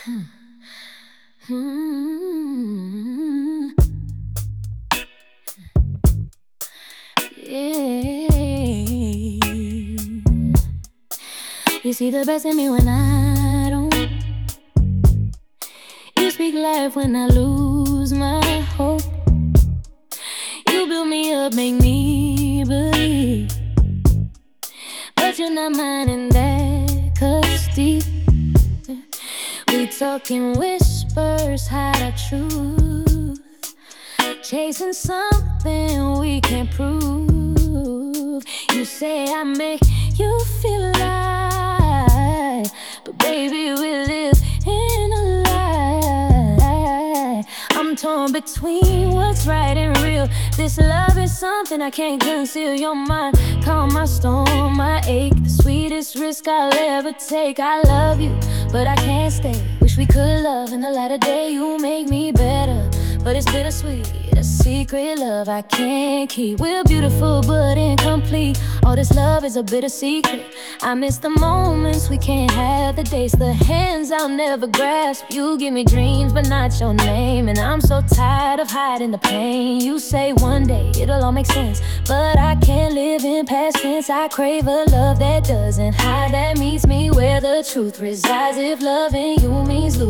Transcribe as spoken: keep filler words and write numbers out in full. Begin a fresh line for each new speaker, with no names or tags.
Hmm. Yeah. You see the best in me when I don't. You speak life when I lose my hope. You build me up, make me believe. But you're not mine in that, 'cause deep we talking whispers, hide our truth. Chasing something we can't prove. You say I make you feel alive, but baby, we live in a lie. I'm torn between what's right and real. This love is something I can't conceal. You're mine, calm my storm, my ache. The sweetest risk I'll ever take. I love you, but I can't stay. Wish we could love in the light of day. You make me better, but it's bittersweet. A secret love I can't keep. We're beautiful but incomplete. All this love is a bitter secret. I miss the moments we can't have, the days, the hands I'll never grasp. You give me dreams but not your name, and I'm so tired of hiding the pain. You say one day it'll all make sense, but I can't live in past tense. I crave a love that doesn't hide, that meets me where the truth resides. If loving you means losing